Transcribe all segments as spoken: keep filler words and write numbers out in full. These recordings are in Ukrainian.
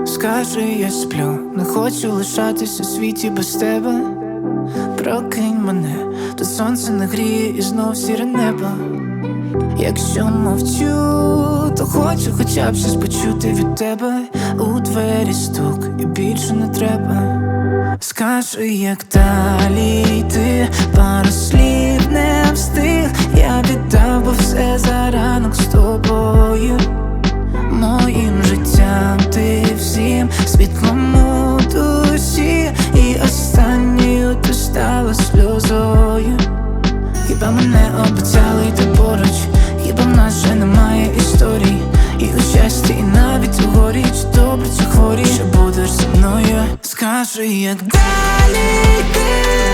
Скажи, я сплю, не хочу лишатись у світі без тебе. Прокинь мене, то сонце нагріє і знов сіре небо. Якщо мовчу, то хочу хоча б щось почути від тебе. У двері стук і більше не треба. Скажи, як далі йти, пару слів не встиг. Я віддав, бо все за ранок з тобою. Моїм життям ти всім, світлом у душі. І останньою ти стала сльозою. Хіба мене обіцяли йти поруч? Хіба в нас вже немає історій? І у щасті, і навіть у горі. Чи добре, чи хворі, що будеш зі мною? Скажи, як далі йти.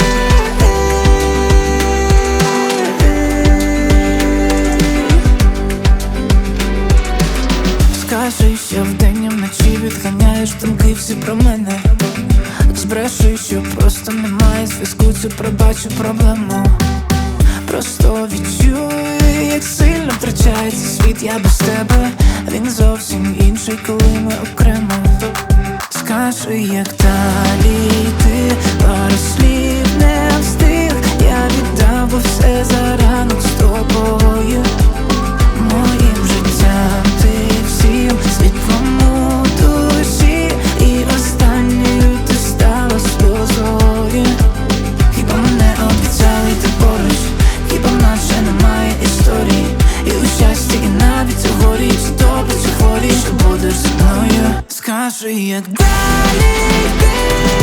Скажи, що вдень і вночі відганяєш думки всі про мене. Збреши, що просто немає зв'язку, цю пробачу проблему. Просто відчуй, як сильно втрачається світ, я без тебе. Він зовсім інший, коли ми окремо. Скажи, як далі йти, пару слів не встиг. Я віддав, бо все за ранок з тобою. Моїм життям ти всім, світлом у душі. І останньою ти стала сльозою. Хіба мене обіцяли йти поруч? Хіба в нас вже немає історій? І у щасті, і навіть у горі. Чи добре, чи хворі, що будеш зі мною? Скажи, як далі йти.